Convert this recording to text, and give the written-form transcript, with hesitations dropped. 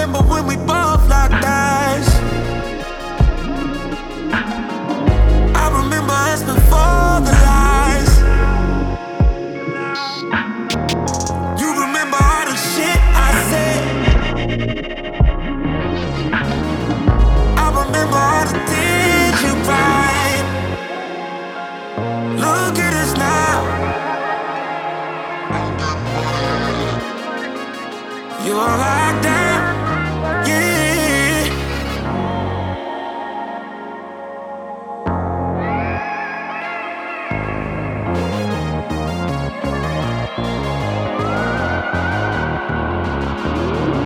remember when we both locked eyes. I remember us before the lies. You remember all the shit I said. I remember all the tears you cried. Look at us now. You're locked down.